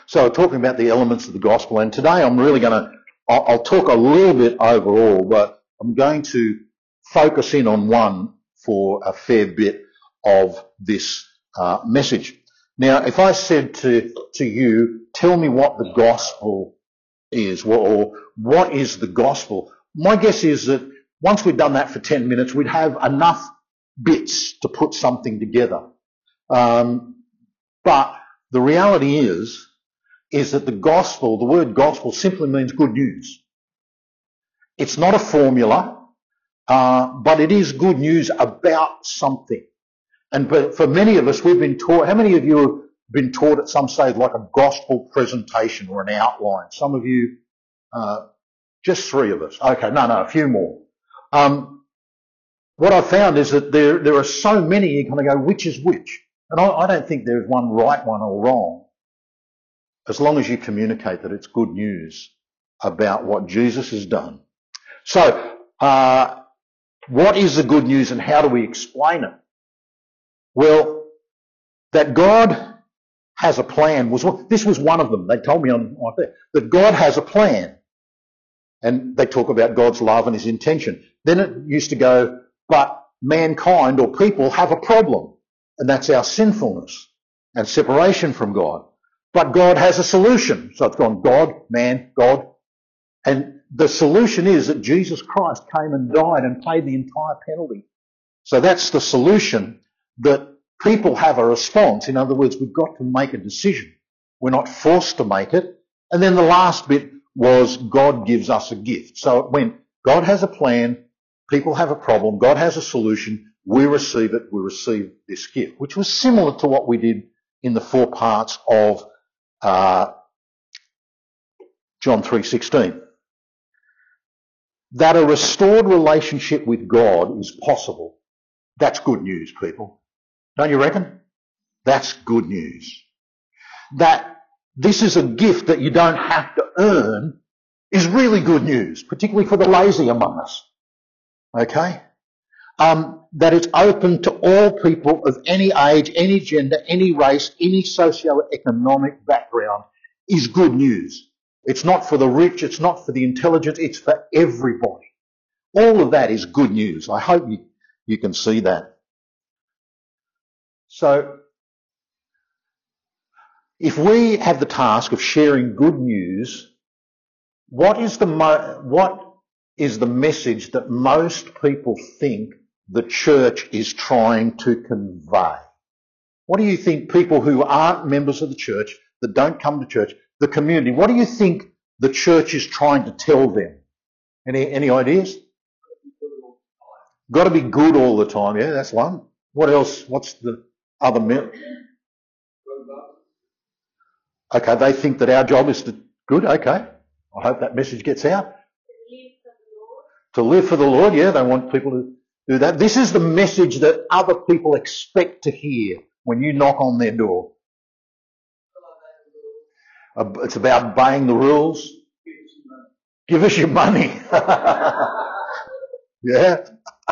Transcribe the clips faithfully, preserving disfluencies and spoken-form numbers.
So we're talking about the elements of the gospel, and today I'm really going to, I'll, I'll talk a little bit overall, but I'm going to focus in on one for a fair bit of this uh, message. Now, if I said to, to you, tell me what the gospel is, or what is the gospel, my guess is that once we've done that for ten minutes, we'd have enough bits to put something together. Um, but the reality is, is that the gospel, the word gospel simply means good news. It's not a formula, uh, but it is good news about something. And but for many of us, we've been taught, how many of you have been taught at some stage like a gospel presentation or an outline? Some of you, uh, just three of us. Okay, no, no, a few more. Um, what I've found is that there, there are so many, you kind of go, which is which? And I, I don't think there's one right one or wrong, as long as you communicate that it's good news about what Jesus has done. So, uh, what is the good news and how do we explain it? Well, that God has a plan was this was one of them. They told me on on there that God has a plan, and they talk about God's love and His intention. Then it used to go, but mankind or people have a problem, and that's our sinfulness and separation from God. But God has a solution. So it's gone God, man, God. And the solution is that Jesus Christ came and died and paid the entire penalty. So that's the solution, that people have a response. In other words, we've got to make a decision. We're not forced to make it. And then the last bit was God gives us a gift. So it went, God has a plan, people have a problem, God has a solution, we receive it, we receive this gift, which was similar to what we did in the four parts of Uh, John three sixteen. That a restored relationship with God is possible. That's good news, people. Don't you reckon? That's good news. That this is a gift that you don't have to earn is really good news, particularly for the lazy among us. Okay? Um, that it's open to all people of any age, any gender, any race, any socio-economic background is good news. It's not for the rich, it's not for the intelligent, it's for everybody. All of that is good news. I hope you, you can see that. So, if we have the task of sharing good news, what is the mo- what is the message that most people think the church is trying to convey? What do you think people who aren't members of the church, that don't come to church, the community, what do you think the church is trying to tell them? Any any ideas? Got to be good all the time. Yeah, that's one. What else? What's the other? Me- okay, they think that our job is to good. Okay, I hope that message gets out. To live for the Lord. Yeah, they want people to do that. This is the message that other people expect to hear when you knock on their door. It's about obeying the rules. Give us your money. Yeah.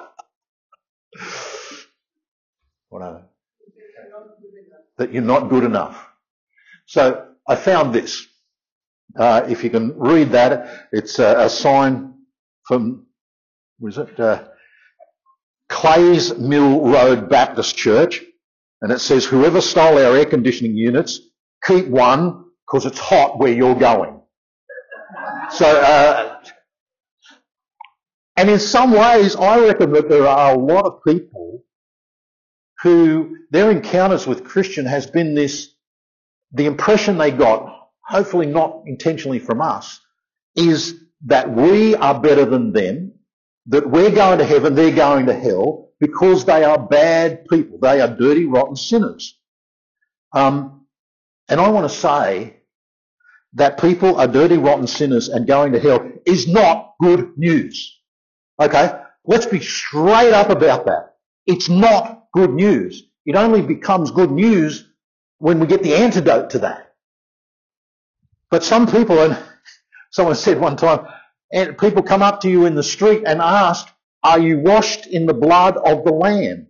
Whatever. That you're not good enough. So I found this. Uh, if you can read that, it's a, a sign from, what is it? Uh, Clays Mill Road Baptist Church, and it says, whoever stole our air conditioning units, keep one because it's hot where you're going. So, uh, and in some ways, I reckon that there are a lot of people who their encounters with Christian has been this, the impression they got, hopefully not intentionally from us, is that we are better than them, that we're going to heaven, they're going to hell, because they are bad people. They are dirty, rotten sinners. Um, and I want to say that people are dirty, rotten sinners and going to hell is not good news. Okay? Let's be straight up about that. It's not good news. It only becomes good news when we get the antidote to that. But some people, and someone said one time, and people come up to you in the street and ask, are you washed in the blood of the Lamb?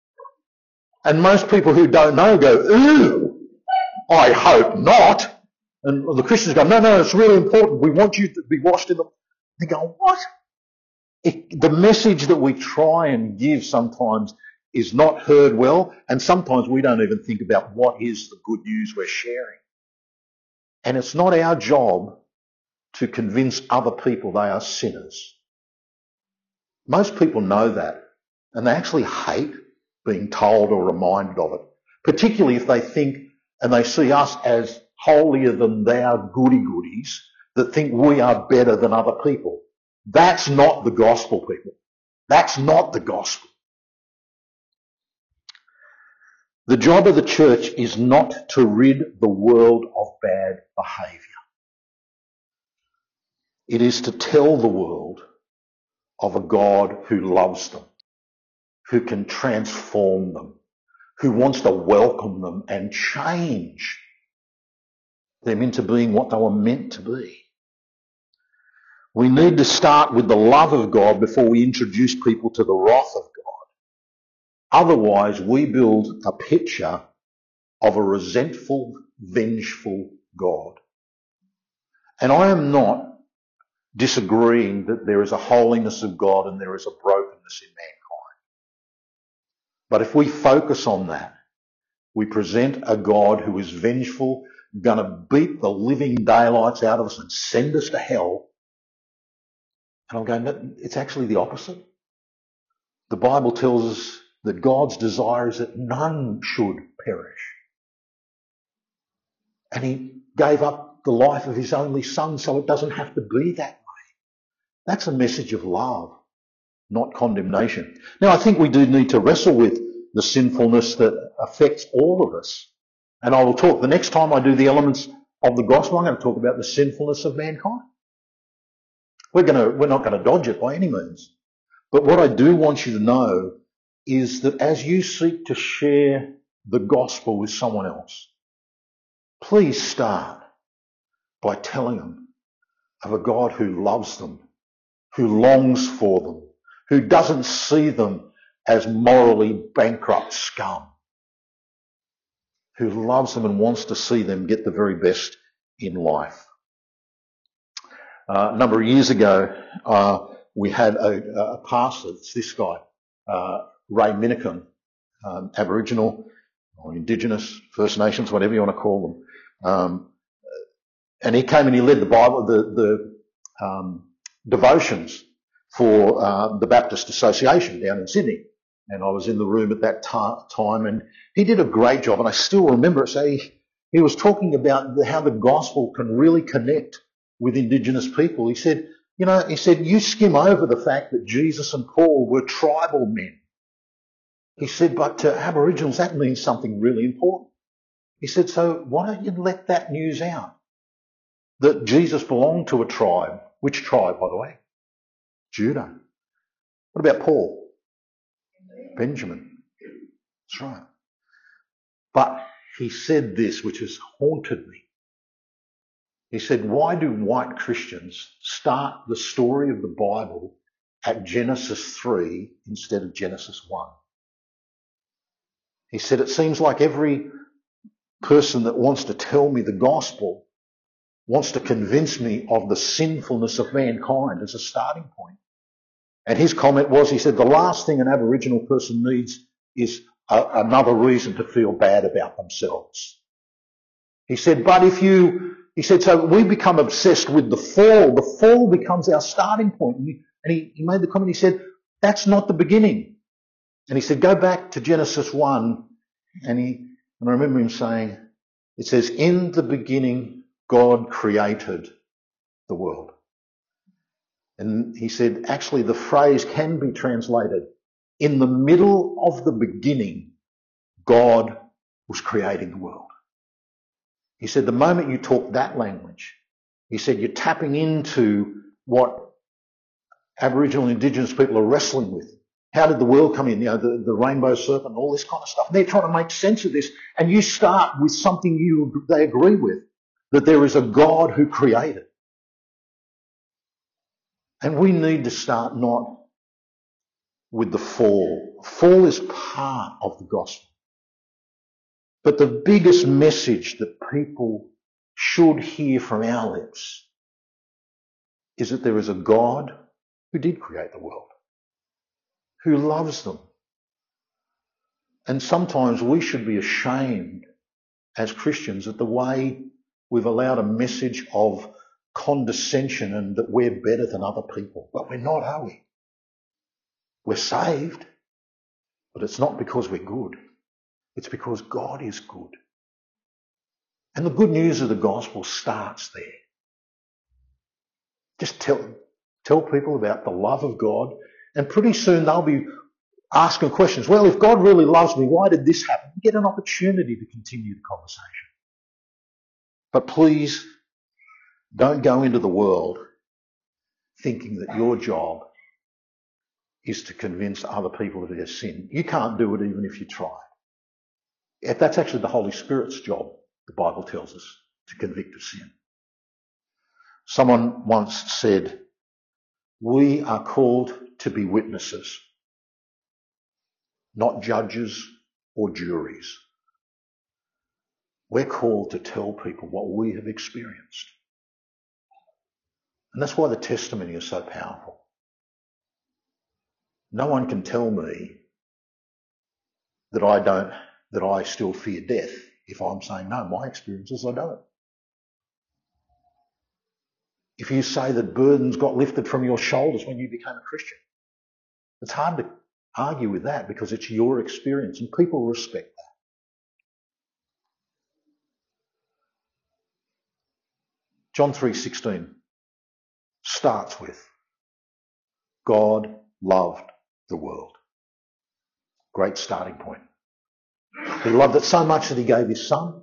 And most people who don't know go, ooh, I hope not. And the Christians go, no, no, it's really important. We want you to be washed in the... They go, what? It, the message that we try and give sometimes is not heard well, and sometimes we don't even think about what is the good news we're sharing. And it's not our job to convince other people they are sinners. Most people know that, and they actually hate being told or reminded of it, particularly if they think and they see us as holier than thou goody-goodies that think we are better than other people. That's not the gospel, people. That's not the gospel. The job of the church is not to rid the world of bad behaviour. It is to tell the world of a God who loves them, who can transform them, who wants to welcome them and change them into being what they were meant to be. We need to start with the love of God before we introduce people to the wrath of God. Otherwise, we build a picture of a resentful, vengeful God. And I am not disagreeing that there is a holiness of God and there is a brokenness in mankind. But if we focus on that, we present a God who is vengeful, going to beat the living daylights out of us and send us to hell. And I'm going, no, it's actually the opposite. The Bible tells us that God's desire is that none should perish. And he gave up the life of his only son so it doesn't have to be that way. That's a message of love, not condemnation. Now, I think we do need to wrestle with the sinfulness that affects all of us. And I will talk, the next time I do the elements of the gospel, I'm going to talk about the sinfulness of mankind. We're going to, we're not going to dodge it by any means. But what I do want you to know is that as you seek to share the gospel with someone else, please start by telling them of a God who loves them, who longs for them, who doesn't see them as morally bankrupt scum, who loves them and wants to see them get the very best in life. Uh, a number of years ago, uh, we had a, a pastor, it's this guy, uh, Ray Minnikin, um, Aboriginal or Indigenous, First Nations, whatever you want to call them. Um, and he came and he led the Bible, the, the um, devotions for uh, the Baptist Association down in Sydney. And I was in the room at that ta- time and he did a great job. And I still remember it. So he, he was talking about the, how the gospel can really connect with Indigenous people. He said, you know, he said, you skim over the fact that Jesus and Paul were tribal men. He said, but to Aboriginals, that means something really important. He said, so why don't you let that news out? That Jesus belonged to a tribe. Which tribe, by the way? Judah. What about Paul? Benjamin. That's right. But he said this, which has haunted me. He said, why do white Christians start the story of the Bible at Genesis three instead of Genesis one? He said, it seems like every person that wants to tell me the gospel wants to convince me of the sinfulness of mankind as a starting point. And his comment was, he said, the last thing an Aboriginal person needs is a, another reason to feel bad about themselves. He said, but if you, he said, so we become obsessed with the fall. The fall becomes our starting point. And he, and he, he made the comment, he said, that's not the beginning. And he said, go back to Genesis one. And he, and I remember him saying, it says, in the beginning, God created the world. And he said, actually, the phrase can be translated, in the middle of the beginning, God was creating the world. He said, the moment you talk that language, he said, you're tapping into what Aboriginal and Indigenous people are wrestling with. How did the world come in? You know, the, the rainbow serpent, all this kind of stuff. They're trying to make sense of this. And you start with something you they agree with, that there is a God who created. And we need to start not with the fall. Fall is part of the gospel. But the biggest message that people should hear from our lips is that there is a God who did create the world, who loves them. And sometimes we should be ashamed as Christians at the way we've allowed a message of condescension and that we're better than other people. But we're not, are we? We're saved, but it's not because we're good. It's because God is good. And the good news of the gospel starts there. Just tell them, tell people about the love of God, and pretty soon they'll be asking questions. Well, if God really loves me, why did this happen? You get an opportunity to continue the conversation. But please, don't go into the world thinking that your job is to convince other people of their sin. You can't do it even if you try. That's actually the Holy Spirit's job, the Bible tells us, to convict of sin. Someone once said, we are called to be witnesses, not judges or juries. We're called to tell people what we have experienced. And that's why the testimony is so powerful. No one can tell me that I don't, that I still fear death if I'm saying, no, my experience is I don't. If you say that burdens got lifted from your shoulders when you became a Christian, it's hard to argue with that because it's your experience and people respect that. John three sixteen starts with, God loved the world. Great starting point. He loved it so much that he gave his son.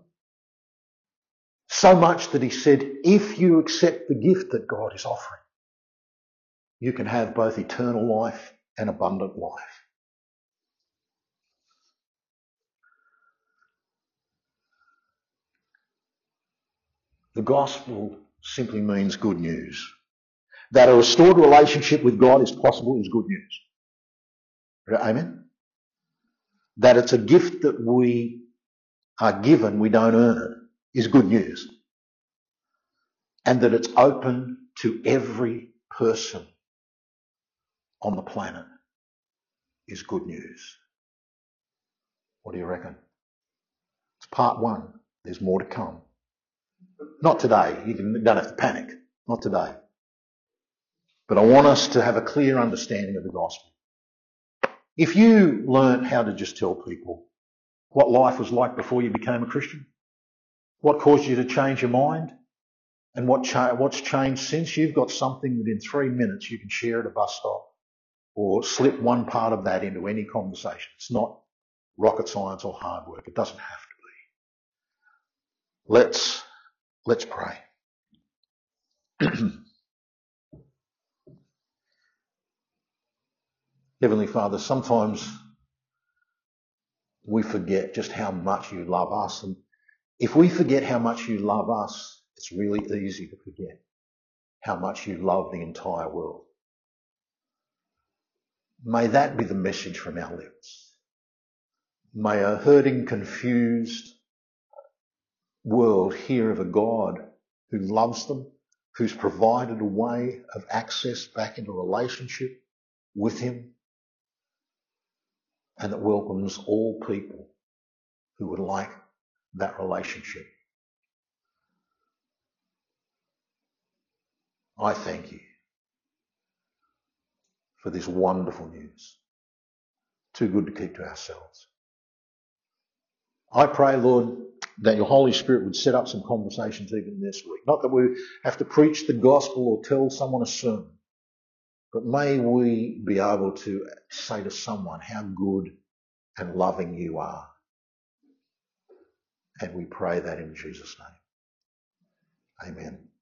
So much that he said, if you accept the gift that God is offering, you can have both eternal life and abundant life. The gospel simply means good news. That a restored relationship with God is possible is good news. Amen? That it's a gift that we are given, we don't earn it, is good news. And that it's open to every person on the planet is good news. What do you reckon? It's part one. There's more to come. Not today. You don't have to panic. Not today. But I want us to have a clear understanding of the gospel. If you learn how to just tell people what life was like before you became a Christian, what caused you to change your mind, and what cha- what's changed since, you've got something that in three minutes you can share at a bus stop or slip one part of that into any conversation. It's not rocket science or hard work. It doesn't have to be. Let's, let's pray. Heavenly Father, sometimes we forget just how much you love us. And if we forget how much you love us, it's really easy to forget how much you love the entire world. May that be the message from our lips. May a hurting, confused world hear of a God who loves them, who's provided a way of access back into relationship with him, and that welcomes all people who would like that relationship. I thank you for this wonderful news. Too good to keep to ourselves. I pray, Lord, that your Holy Spirit would set up some conversations even this week. Not that we have to preach the gospel or tell someone a sermon, but may we be able to say to someone how good and loving you are. And we pray that in Jesus' name. Amen.